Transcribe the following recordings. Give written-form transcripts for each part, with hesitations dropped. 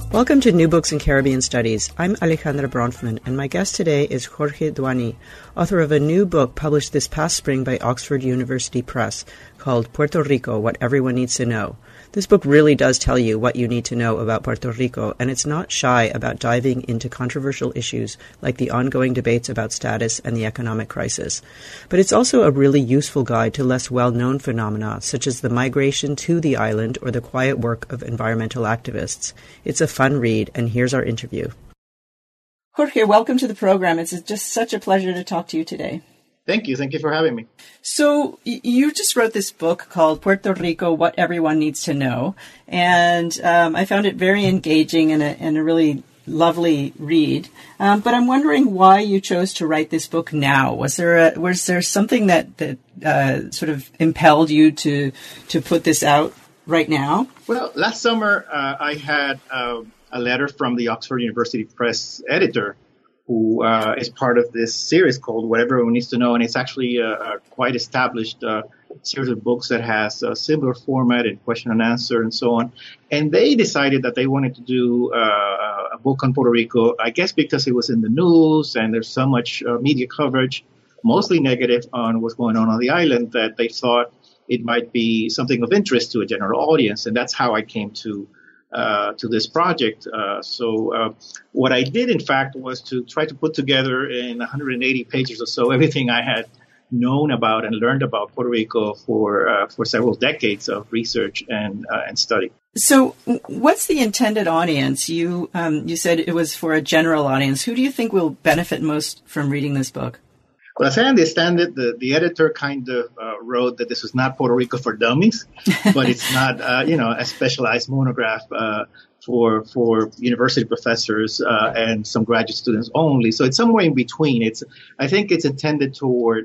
Welcome to New Books in Caribbean Studies. I'm Alejandra Bronfman, and my guest today is Jorge Duany, author of a new book published this past spring by Oxford University Press called Puerto Rico, What Everyone Needs to Know. This book really does tell you what you need to know about Puerto Rico, and it's not shy about diving into controversial issues like the ongoing debates about status and the economic crisis. But it's also a really useful guide to less well-known phenomena, such as the migration to the island or the quiet work of environmental activists. It's a fun read, and here's our interview. Jorge, welcome to the program. It's just such a pleasure to talk to you today. Thank you. Thank you for having me. So you just wrote this book called Puerto Rico, What Everyone Needs to Know. And I found it very engaging and a really lovely read. But I'm wondering why you chose to write this book now. Was there something that sort of impelled you to put this out right now? Well, last summer I had a letter from the Oxford University Press editor who is part of this series called What Everyone Needs to Know. And it's actually a quite established series of books that has a similar format and question and answer and so on. And they decided that they wanted to do a book on Puerto Rico, I guess because it was in the news and there's so much media coverage, mostly negative on what's going on the island, that they thought it might be something of interest to a general audience. And that's how I came to this project. So what I did, in fact, was to try to put together in 180 pages or so everything I had known about and learned about Puerto Rico for several decades of research and study. So what's the intended audience? You said it was for a general audience. Who do you think will benefit most from reading this book? Well, as I understand it, the editor kind of wrote that this was not Puerto Rico for dummies, but it's not, a specialized monograph for university professors and some graduate students only. So it's somewhere in between. I think it's intended toward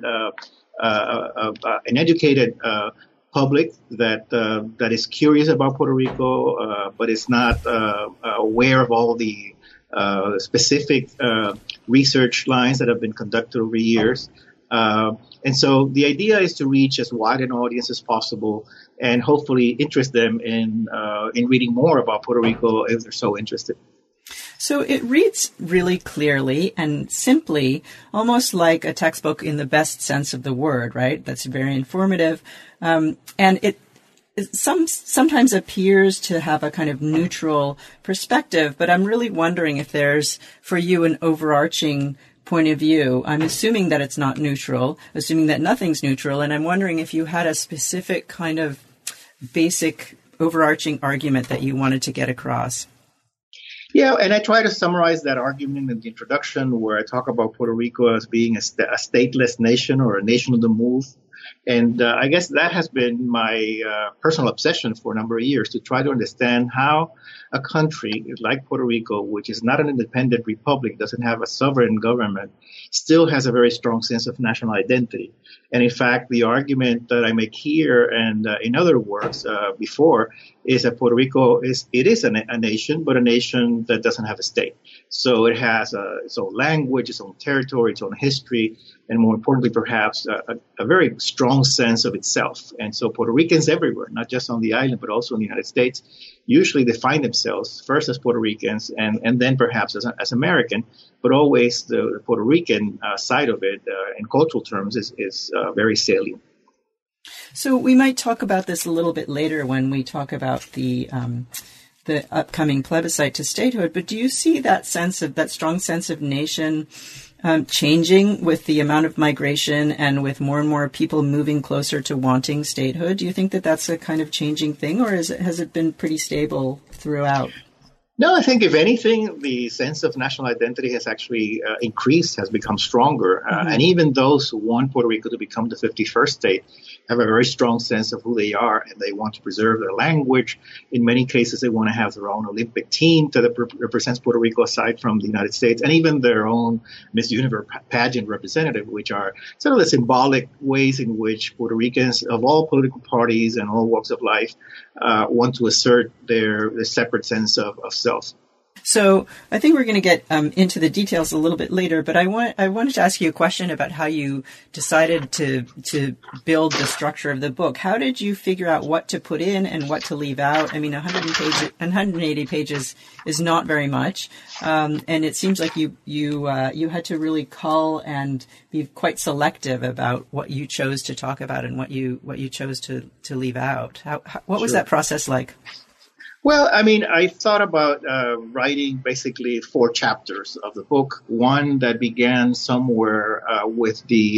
an educated public that is curious about Puerto Rico, but is not aware of all the specific research lines that have been conducted over years. And so the idea is to reach as wide an audience as possible and hopefully interest them in reading more about Puerto Rico if they're so interested. So it reads really clearly and simply, almost like a textbook in the best sense of the word, right? That's very informative. And it sometimes appears to have a kind of neutral perspective, but I'm really wondering if there's, for you, an overarching point of view. I'm assuming that it's not neutral, assuming that nothing's neutral, and I'm wondering if you had a specific kind of basic overarching argument that you wanted to get across. Yeah, and I try to summarize that argument in the introduction where I talk about Puerto Rico as being a stateless nation or a nation on the move. And I guess that has been my personal obsession for a number of years, to try to understand how a country like Puerto Rico, which is not an independent republic, doesn't have a sovereign government, still has a very strong sense of national identity. And in fact, the argument that I make here and in other works before is that Puerto Rico is a nation, but a nation that doesn't have a state. So it has its own language, its own territory, its own history, and more importantly, perhaps, a very strong sense of itself. And so Puerto Ricans everywhere, not just on the island, but also in the United States, usually define themselves first as Puerto Ricans and then perhaps as American, but always the Puerto Rican side of it in cultural terms is very salient. So we might talk about this a little bit later when we talk about the upcoming plebiscite to statehood. But do you see that strong sense of nation changing with the amount of migration and with more and more people moving closer to wanting statehood? Do you think that that's a kind of changing thing, or has it been pretty stable throughout? No, I think if anything, the sense of national identity has actually increased, has become stronger. And even those who want Puerto Rico to become the 51st state have a very strong sense of who they are, and they want to preserve their language. In many cases, they want to have their own Olympic team that represents Puerto Rico aside from the United States, and even their own Miss Universe pageant representative, which are sort of the symbolic ways in which Puerto Ricans of all political parties and all walks of life want to assert their separate sense of self. So I think we're going to get into the details a little bit later, but I wanted to ask you a question about how you decided to build the structure of the book. How did you figure out what to put in and what to leave out? I mean, 180 pages is not very much, and it seems like you had to really cull and be quite selective about what you chose to talk about and what you chose to leave out. What was that process like? Well, I mean, I thought about writing basically 4 chapters of the book. One that began somewhere with the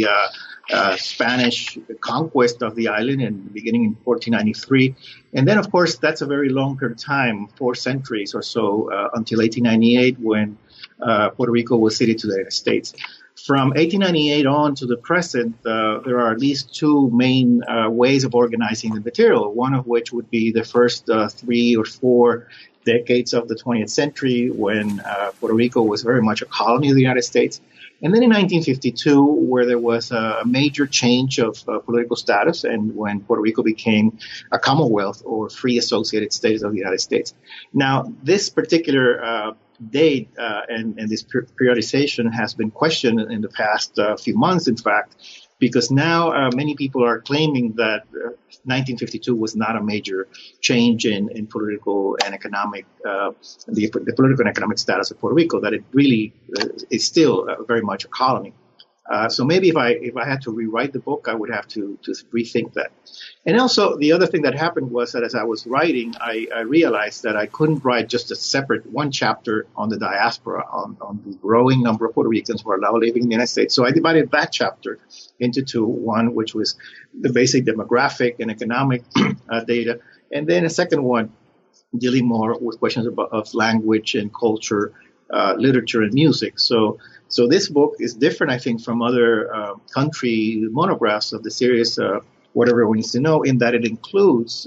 Spanish conquest of the island beginning in 1493. And then, of course, that's a very long period of time, 4 centuries or so, until 1898 when Puerto Rico was ceded to the United States. From 1898 on to the present, there are at least 2 main ways of organizing the material, one of which would be the first 3 or 4 decades of the 20th century when Puerto Rico was very much a colony of the United States. And then in 1952, where there was a major change of political status and when Puerto Rico became a Commonwealth or free associated states of the United States. Now, this particular date and this periodization has been questioned in the past few months, in fact, because now many people are claiming that 1952 was not a major change in political and economic, the political and economic status of Puerto Rico, that it really is still very much a colony. So maybe if I had to rewrite the book, I would have to rethink that. And also, the other thing that happened was that as I was writing, I realized that I couldn't write just a separate one chapter on the diaspora, on the growing number of Puerto Ricans who are now living in the United States. So I divided that chapter into 2. One, which was the basic demographic and economic data, and then a second one dealing more with questions of language and culture, literature and music. So this book is different, I think, from other country monographs of the series, What Everyone Needs to Know, in that it includes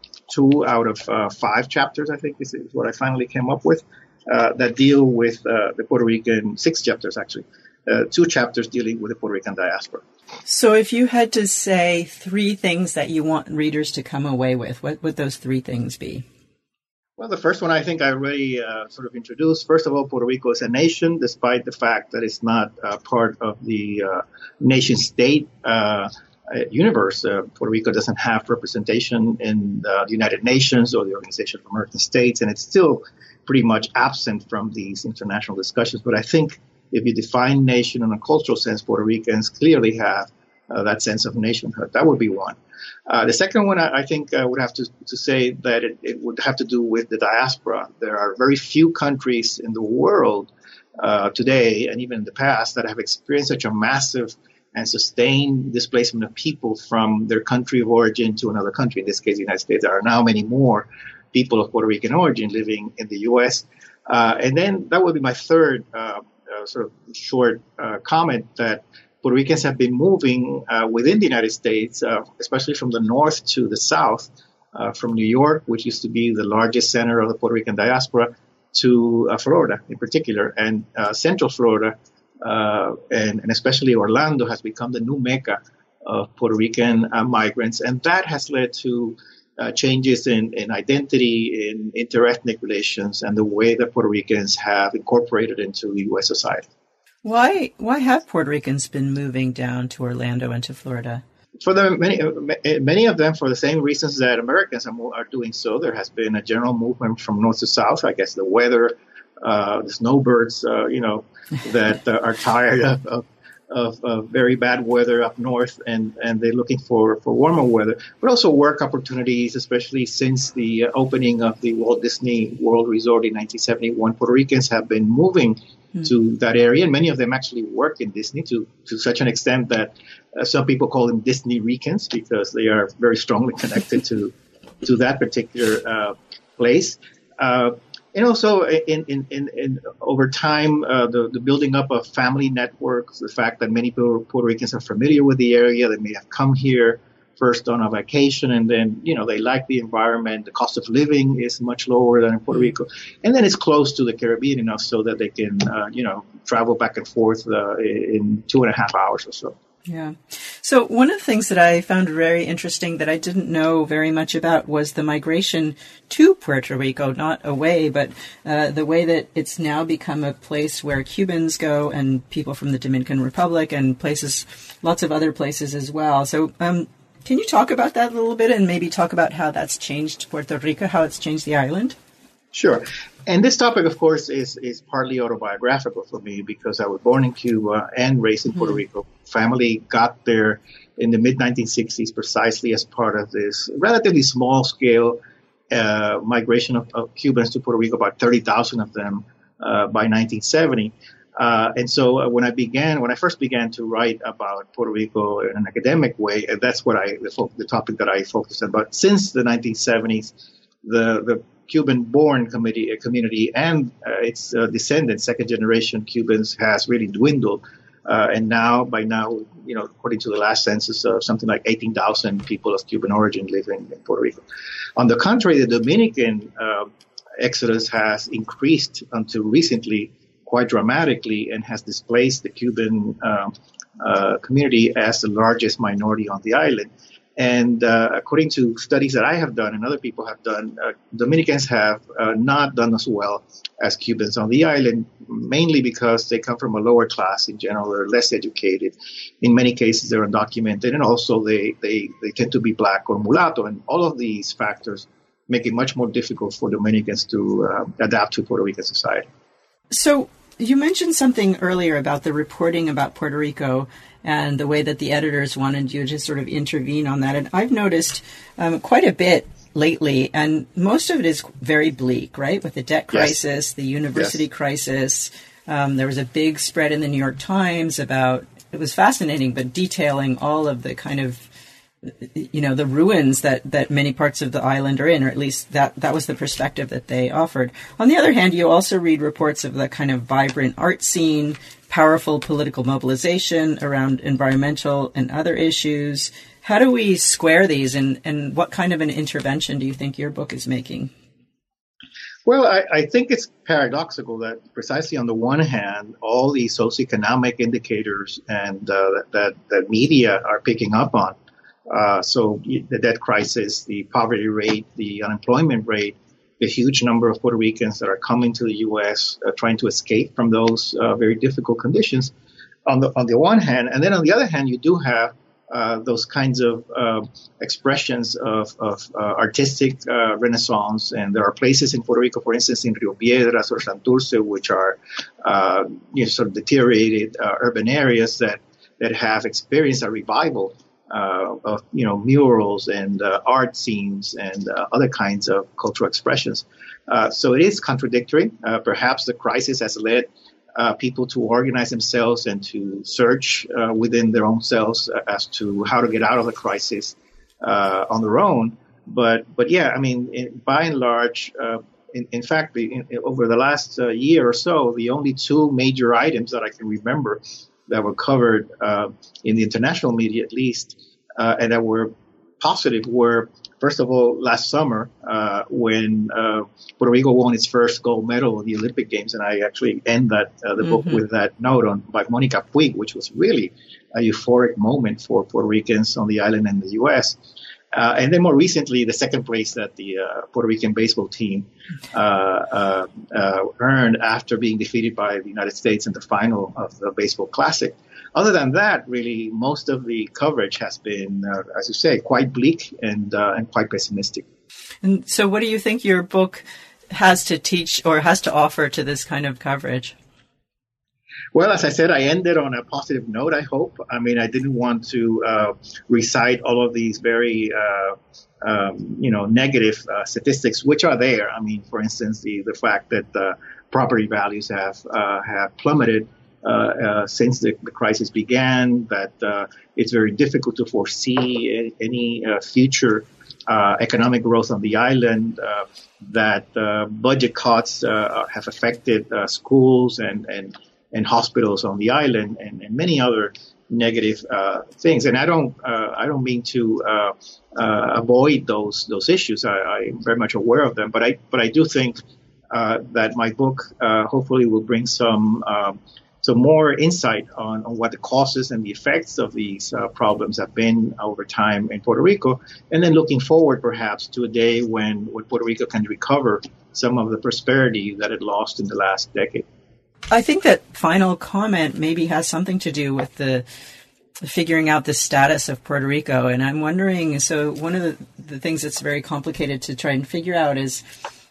2 out of 5 chapters, I think is what I finally came up with, that deal with the Puerto Rican, 6 chapters actually, 2 chapters dealing with the Puerto Rican diaspora. So if you had to say 3 things that you want readers to come away with, what would those 3 things be? Well, the first one I think I already sort of introduced. First of all, Puerto Rico is a nation, despite the fact that it's not part of the nation-state universe. Puerto Rico doesn't have representation in the United Nations or the Organization of American States, and it's still pretty much absent from these international discussions. But I think if you define nation in a cultural sense, Puerto Ricans clearly have that sense of nationhood. That would be one. The second one, I think, would have to say that it would have to do with the diaspora. There are very few countries in the world today, and even in the past, that have experienced such a massive and sustained displacement of people from their country of origin to another country. In this case, the United States. There are now many more people of Puerto Rican origin living in the U.S. And then that would be my third sort of short comment, that Puerto Ricans have been moving within the United States, especially from the north to the south, from New York, which used to be the largest center of the Puerto Rican diaspora, to Florida in particular. And Central Florida, and especially Orlando, has become the new mecca of Puerto Rican migrants. And that has led to changes in identity, in interethnic relations, and the way that Puerto Ricans have incorporated into U.S. society. Why have Puerto Ricans been moving down to Orlando and to Florida? For many of them, for the same reasons that Americans are doing so. There has been a general movement from north to south. I guess the weather, the snowbirds, that are tired of very bad weather up north, and they're looking for warmer weather, but also work opportunities, especially since the opening of the Walt Disney World Resort in 1971. Puerto Ricans have been moving to that area, and many of them actually work in Disney to such an extent that some people call them Disney Ricans, because they are very strongly connected to that particular place. And also, in over time, the building up of family networks, the fact that many Puerto Ricans are familiar with the area, they may have come here first on a vacation, and then, they like the environment. The cost of living is much lower than in Puerto Rico. And then it's close to the Caribbean enough so that they can, travel back and forth in 2.5 hours or so. Yeah. So one of the things that I found very interesting that I didn't know very much about was the migration to Puerto Rico, not away, but the way that it's now become a place where Cubans go and people from the Dominican Republic and places, lots of other places as well. So can you talk about that a little bit and maybe talk about how that's changed Puerto Rico, how it's changed the island? Sure. And this topic, of course, is partly autobiographical for me because I was born in Cuba and raised in Puerto Rico. Family got there in the mid-1960s precisely as part of this relatively small-scale migration of Cubans to Puerto Rico, about 30,000 of them by 1970. And so when I first began to write about Puerto Rico in an academic way, that's what the topic that I focused on. But since the 1970s, the Cuban-born community and its descendants, second-generation Cubans, has really dwindled. And by now, according to the last census, something like 18,000 people of Cuban origin live in Puerto Rico. On the contrary, the Dominican exodus has increased until recently quite dramatically and has displaced the Cuban community as the largest minority on the island. And according to studies that I have done and other people have done, Dominicans have not done as well as Cubans on the island, mainly because they come from a lower class in general. They're less educated. In many cases, they're undocumented. And also they tend to be black or mulatto. And all of these factors make it much more difficult for Dominicans to adapt to Puerto Rican society. So you mentioned something earlier about the reporting about Puerto Rico and the way that the editors wanted you to sort of intervene on that. And I've noticed quite a bit lately, and most of it is very bleak, right? With the debt crisis, yes. The university yes. crisis. There was a big spread in the New York Times about, it was fascinating, but detailing all of the kind of, the ruins that many parts of the island are in, or at least that was the perspective that they offered. On the other hand, you also read reports of the kind of vibrant art scene, powerful political mobilization around environmental and other issues. How do we square these, and what kind of an intervention do you think your book is making? Well, I think it's paradoxical that precisely on the one hand, all these socioeconomic indicators and that media are picking up on, so the debt crisis, the poverty rate, the unemployment rate, the huge number of Puerto Ricans that are coming to the U.S. Trying to escape from those very difficult conditions on the one hand. And then on the other hand, you do have those kinds of expressions of artistic renaissance. And there are places in Puerto Rico, for instance, in Rio Piedras or Santurce, which are sort of deteriorated urban areas that have experienced a revival of murals and art scenes and other kinds of cultural expressions. So it is contradictory. Perhaps the crisis has led people to organize themselves and to search within their own selves as to how to get out of the crisis on their own. But yeah, I mean, by and large, in fact, over the last year or so, the only two major items that I can remember that were covered in the international media, at least, and that were positive were, first of all, last summer when Puerto Rico won its first gold medal at the Olympic Games, and I actually end the book with that note by Monica Puig, which was really a euphoric moment for Puerto Ricans on the island and the U.S. And then more recently, the second place that the Puerto Rican baseball team earned after being defeated by the United States in the final of the Baseball Classic. Other than that, really, most of the coverage has been, as you say, quite bleak and quite pessimistic. And so what do you think your book has to teach or has to offer to this kind of coverage? Well, as I said, I ended on a positive note, I hope. I mean, I didn't want to recite all of these very, negative statistics, which are there. I mean, for instance, the fact that property values have plummeted since the crisis began, that it's very difficult to foresee any future economic growth on the island, that budget cuts have affected schools and hospitals on the island, and many other negative things. And I don't mean to avoid those issues. I'm very much aware of them, but I do think that my book hopefully will bring some So more insight on what the causes and the effects of these problems have been over time in Puerto Rico, and then looking forward perhaps to a day when Puerto Rico can recover some of the prosperity that it lost in the last decade. I think that final comment maybe has something to do with the figuring out the status of Puerto Rico. And I'm wondering, so one of the things that's very complicated to try and figure out is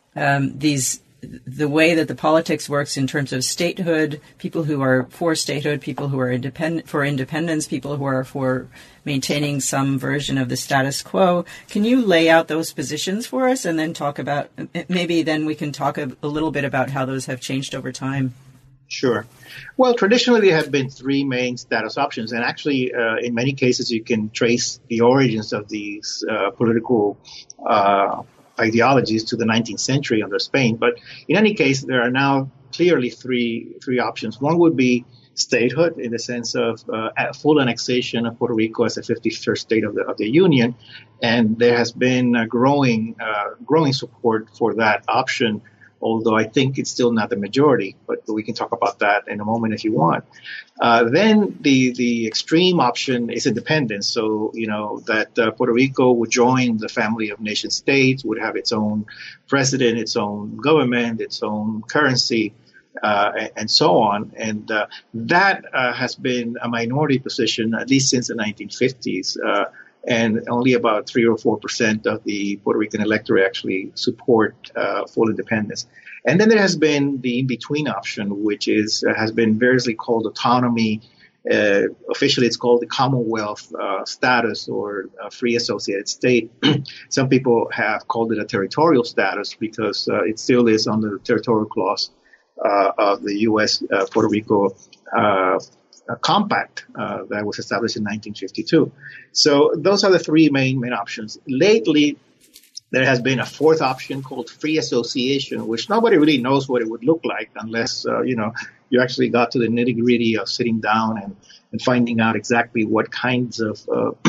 the way that the politics works in terms of statehood, people who are for statehood, people who are for independence, people who are for maintaining some version of the status quo. Can you lay out those positions for us and then talk about, maybe then we can talk a little bit about how those have changed over time? Sure. Well, traditionally there have been three main status options, and actually in many cases you can trace the origins of these political ideologies to the 19th century under Spain. But in any case, there are now clearly three options. One would be statehood in the sense of full annexation of Puerto Rico as a 51st state of the Union, and there has been a growing support for that option, although I think it's still not the majority, but we can talk about that in a moment if you want. Then the extreme option is independence. So, that Puerto Rico would join the family of nation states, would have its own president, its own government, its own currency, and so on. And that has been a minority position, at least since the 1950s. And only about 3 or 4% of the Puerto Rican electorate actually support full independence. And then there has been the in-between option, which has been variously called autonomy. Officially, it's called the Commonwealth status or free associated state. Some people have called it a territorial status because it still is under the territorial clause of the U.S. Puerto Rico compact that was established in 1952. So those are the three main options. Lately, there has been a fourth option called free association, which nobody really knows what it would look like unless, you actually got to the nitty-gritty of sitting down and finding out exactly what kinds of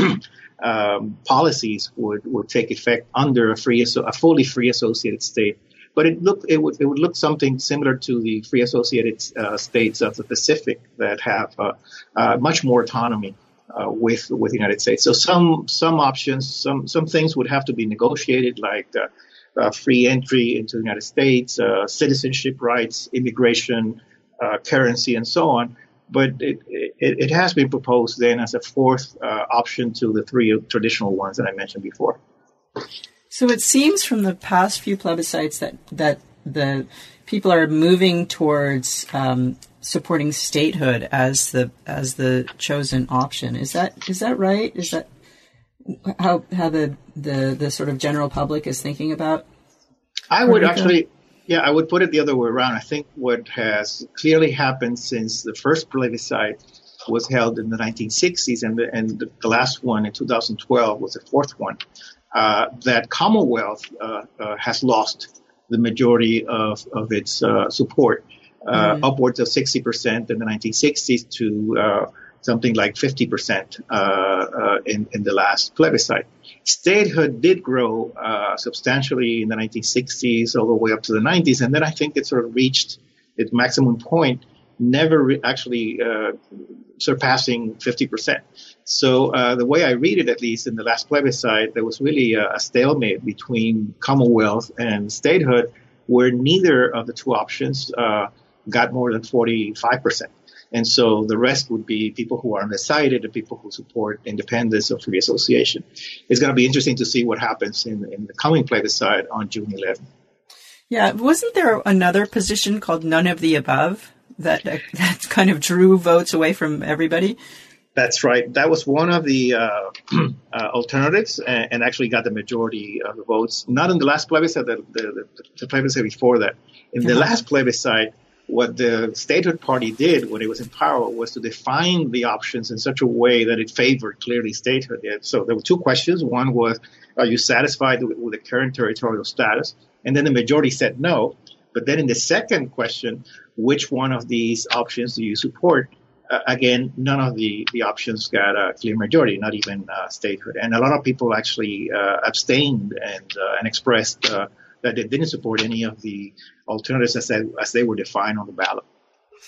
policies would take effect under a fully free associated state. But it would look something similar to the free associated states of the Pacific that have much more autonomy with the United States. So some options, some things would have to be negotiated, like free entry into the United States, citizenship rights, immigration, currency, and so on. But it has been proposed then as a fourth option to the three traditional ones that I mentioned before. So it seems from the past few plebiscites that the people are moving towards supporting statehood as the chosen option. Is that right? Is that how the sort of general public is thinking about? I would actually, I would put it the other way around. I think what has clearly happened since the first plebiscite was held in the 1960s, and the last one in 2012 was the fourth one. That Commonwealth has lost the majority of its support, upwards of 60% in the 1960s to something like 50% in the last plebiscite. Statehood did grow substantially in the 1960s all the way up to the 90s, and then I think it sort of reached its maximum point, never actually surpassing 50%. So the way I read it, at least in the last plebiscite, there was really a stalemate between Commonwealth and statehood, where neither of the two options got more than 45%. And so the rest would be people who are undecided and people who support independence or free association. It's going to be interesting to see what happens in the coming plebiscite on June 11th. Yeah, wasn't there another position called none of the above that kind of drew votes away from everybody? That's right. That was one of the alternatives and actually got the majority of the votes. Not in the last plebiscite, the plebiscite before that. In the last plebiscite, what the statehood party did when it was in power was to define the options in such a way that it favored clearly statehood. So there were two questions. One was, are you satisfied with the current territorial status? And then the majority said no. But then in the second question, which one of these options do you support? Again, none of the options got a clear majority, not even statehood. And a lot of people actually abstained and expressed that they didn't support any of the alternatives as they were defined on the ballot.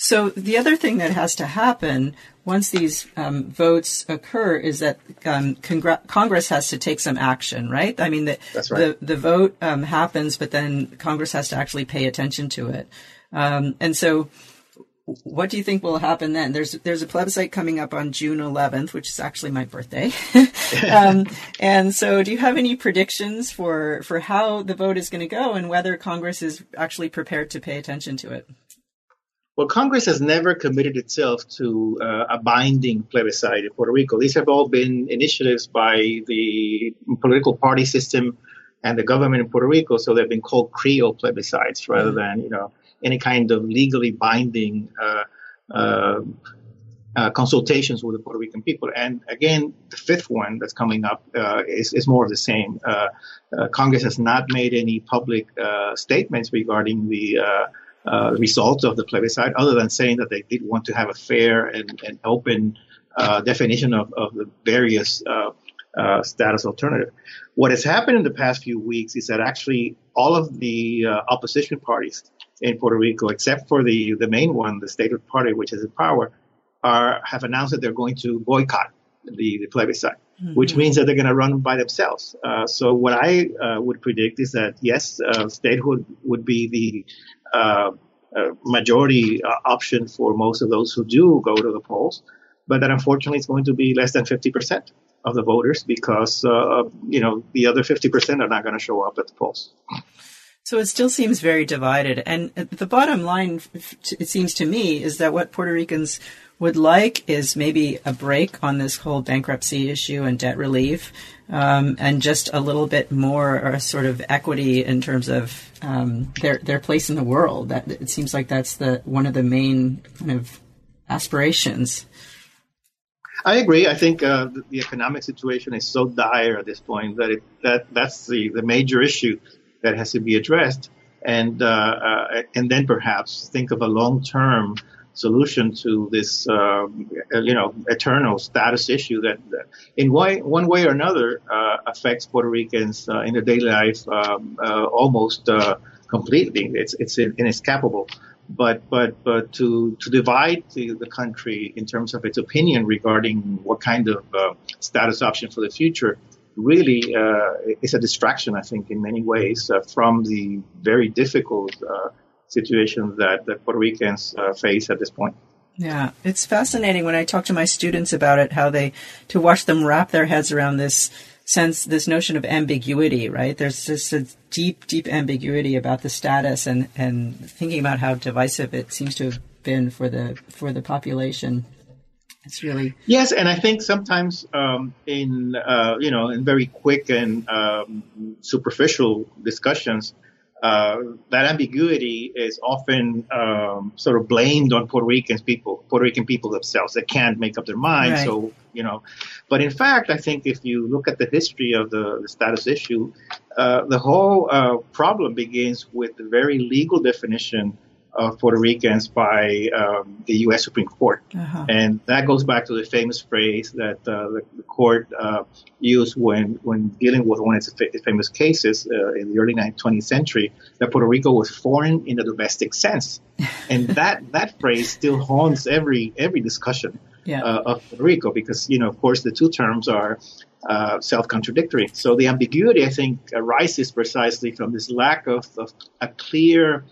So the other thing that has to happen once these votes occur is that Congress has to take some action, right? I mean, That's right. the vote happens, but then Congress has to actually pay attention to it. And so what do you think will happen then? There's a plebiscite coming up on June 11th, which is actually my birthday. And so do you have any predictions for how the vote is going to go and whether Congress is actually prepared to pay attention to it? Well, Congress has never committed itself to a binding plebiscite in Puerto Rico. These have all been initiatives by the political party system and the government in Puerto Rico. So they've been called Creole plebiscites rather than, any kind of legally binding consultations with the Puerto Rican people. And again, the fifth one that's coming up is more of the same. Congress has not made any public statements regarding the results of the plebiscite, other than saying that they did want to have a fair and open definition of the various status alternative. What has happened in the past few weeks is that actually all of the opposition parties in Puerto Rico, except for the main one, the Statehood Party, which is in power, have announced that they're going to boycott the plebiscite, which means that they're going to run by themselves. So what I would predict is that, yes, statehood would be the majority option for most of those who do go to the polls, but that unfortunately it's going to be less than 50% of the voters because, the other 50% are not going to show up at the polls. So it still seems very divided. And the bottom line, it seems to me, is that what Puerto Ricans would like is maybe a break on this whole bankruptcy issue and debt relief, and just a little bit more sort of equity in terms of their place in the world. That it seems like that's one of the main kind of aspirations. I agree. I think the economic situation is so dire at this point that that's the major issue that has to be addressed, and then perhaps think of a long-term solution to this, eternal status issue that in one way or another affects Puerto Ricans in their daily life almost completely. It's inescapable. But to divide the country in terms of its opinion regarding what kind of status option for the future really is a distraction, I think, in many ways from the very difficult situation that Puerto Ricans face at this point. Yeah, it's fascinating when I talk to my students about it, to watch them wrap their heads around this notion of ambiguity, right? There's just a deep, deep ambiguity about the status and thinking about how divisive it seems to have been for the population. It's really... Yes, and I think sometimes in very quick and superficial discussions, that ambiguity is often sort of blamed on Puerto Rican people themselves. They can't make up their minds. Right. So, but in fact, I think if you look at the history of the status issue, the whole problem begins with the very legal definition of Puerto Ricans by the U.S. Supreme Court. Uh-huh. And that goes back to the famous phrase that the court used when dealing with one of its famous cases in the early 20th century, that Puerto Rico was foreign in the domestic sense. And that phrase still haunts every discussion of Puerto Rico because, of course, the two terms are self-contradictory. So the ambiguity, I think, arises precisely from this lack of a clear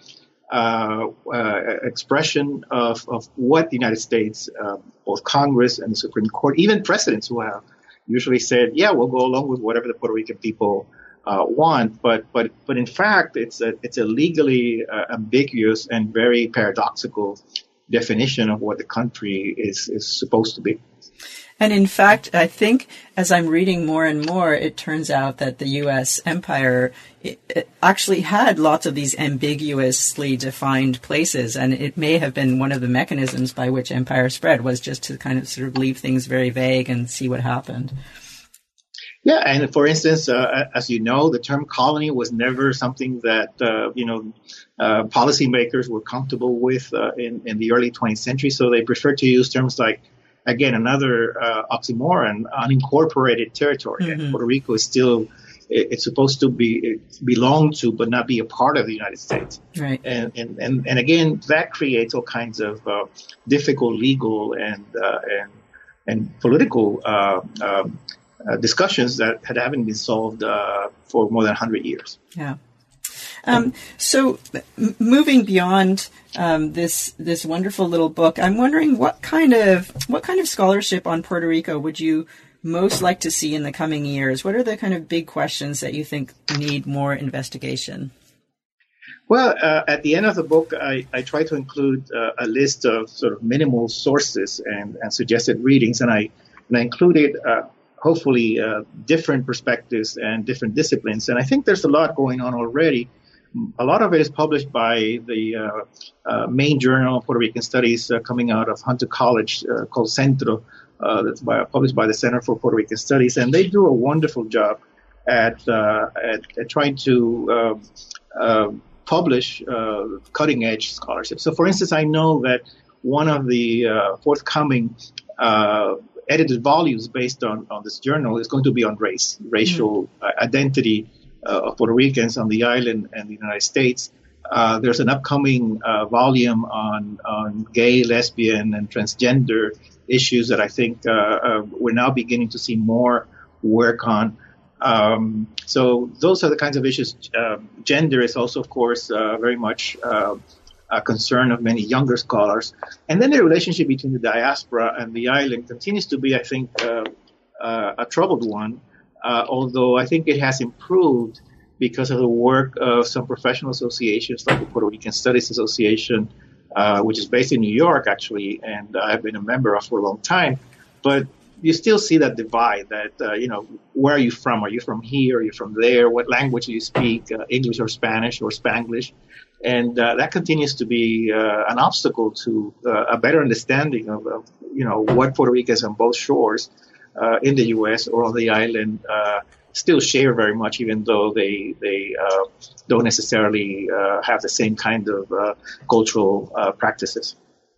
expression of what the United States, both Congress and the Supreme Court, even presidents who have usually said, yeah, we'll go along with whatever the Puerto Rican people want. But in fact, it's a legally ambiguous and very paradoxical definition of what the country is supposed to be. And in fact, I think as I'm reading more and more, it turns out that the U.S. empire it actually had lots of these ambiguously defined places. And it may have been one of the mechanisms by which empire spread was just to kind of sort of leave things very vague and see what happened. Yeah. And for instance, as you know, the term colony was never something that, policymakers were comfortable with in the early 20th century. So they preferred to use terms like, again, another oxymoron, unincorporated territory. Mm-hmm. And Puerto Rico is still it's supposed to belong to, but not be a part of the United States. Right. And again, that creates all kinds of difficult legal and political discussions that haven't been solved for more than 100 years. Yeah. So moving beyond this wonderful little book, I'm wondering what kind of scholarship on Puerto Rico would you most like to see in the coming years? What are the kind of big questions that you think need more investigation? Well, at the end of the book, I try to include a list of sort of minimal sources and suggested readings, and I included hopefully different perspectives and different disciplines. And I think there's a lot going on already. A lot of it is published by the main journal of Puerto Rican Studies coming out of Hunter College called Centro, that's published by the Center for Puerto Rican Studies. And they do a wonderful job at trying to publish cutting-edge scholarship. So, for instance, I know that one of the forthcoming edited volumes based on this journal is going to be on racial identity of Puerto Ricans on the island and the United States. There's an upcoming volume on gay, lesbian, and transgender issues that I think we're now beginning to see more work on. So those are the kinds of issues. Gender is also, of course, very much a concern of many younger scholars. And then the relationship between the diaspora and the island continues to be, I think, a troubled one, although I think it has improved because of the work of some professional associations like the Puerto Rican Studies Association, which is based in New York, actually, and I've been a member of for a long time. But you still see that divide that, where are you from? Are you from here? Are you from there? What language do you speak, English or Spanish or Spanglish? And that continues to be an obstacle to a better understanding of what Puerto Ricans on both shores in the U.S. or on the island still share very much, even though they don't necessarily have the same kind of cultural practices.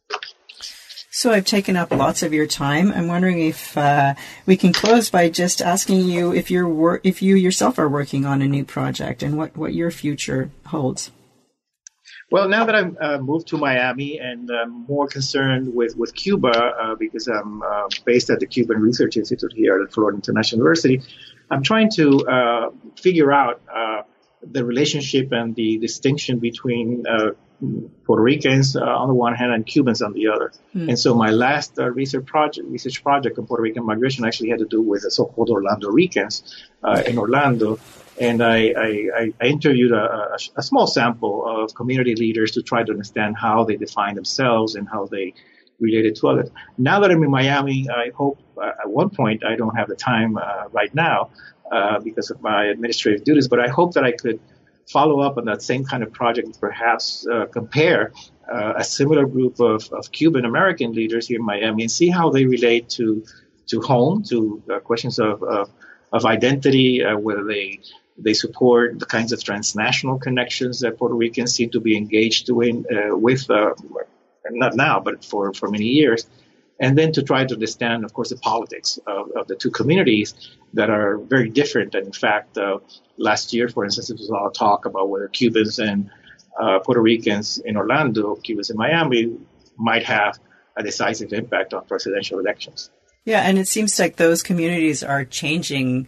So I've taken up lots of your time. I'm wondering if we can close by just asking you if you yourself are working on a new project and what your future holds. Well, now that I've moved to Miami and I'm more concerned with Cuba because I'm based at the Cuban Research Institute here at Florida International University, I'm trying to figure out the relationship and the distinction between Puerto Ricans on the one hand and Cubans on the other. And so my last research project on Puerto Rican migration actually had to do with the so-called Orlando Ricans in Orlando. And I interviewed a small sample of community leaders to try to understand how they define themselves and how they related to others. Now that I'm in Miami, I hope at one point, I don't have the time right now because of my administrative duties, but I hope that I could follow up on that same kind of project and perhaps compare a similar group of Cuban American leaders here in Miami and see how they relate to home, to questions of identity, whether they support the kinds of transnational connections that Puerto Ricans seem to be engaged with, not now, but for many years. And then to try to understand, of course, the politics of the two communities that are very different. And in fact, last year, for instance, there was a lot of talk about whether Cubans and Puerto Ricans in Orlando, Cubans in Miami, might have a decisive impact on presidential elections. Yeah, and it seems like those communities are changing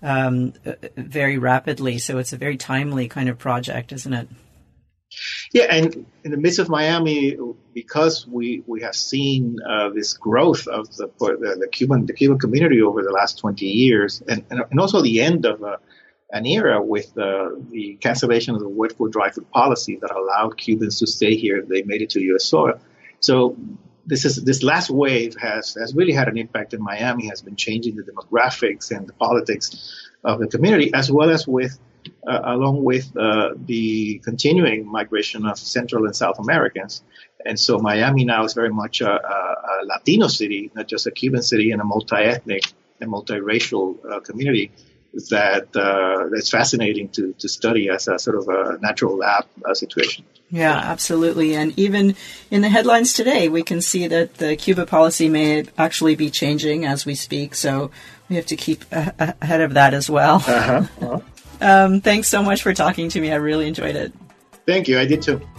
very rapidly. So it's a very timely kind of project, isn't it? Yeah, and in the midst of Miami, because we have seen this growth of the Cuban community over the last 20 years, and also the end of an era with the cancellation of the wet food, dry food policy that allowed Cubans to stay here. They made it to U.S. soil. So this last wave has really had an impact in Miami, has been changing the demographics and the politics of the community, as well as along with the continuing migration of Central and South Americans. And so Miami now is very much a Latino city, not just a Cuban city, and a multi-ethnic and multiracial community that's fascinating to study as a sort of a natural lab situation. Yeah, absolutely. And even in the headlines today, we can see that the Cuba policy may actually be changing as we speak. So we have to keep ahead of that as well. Thanks so much for talking to me. I really enjoyed it. Thank you. I did too.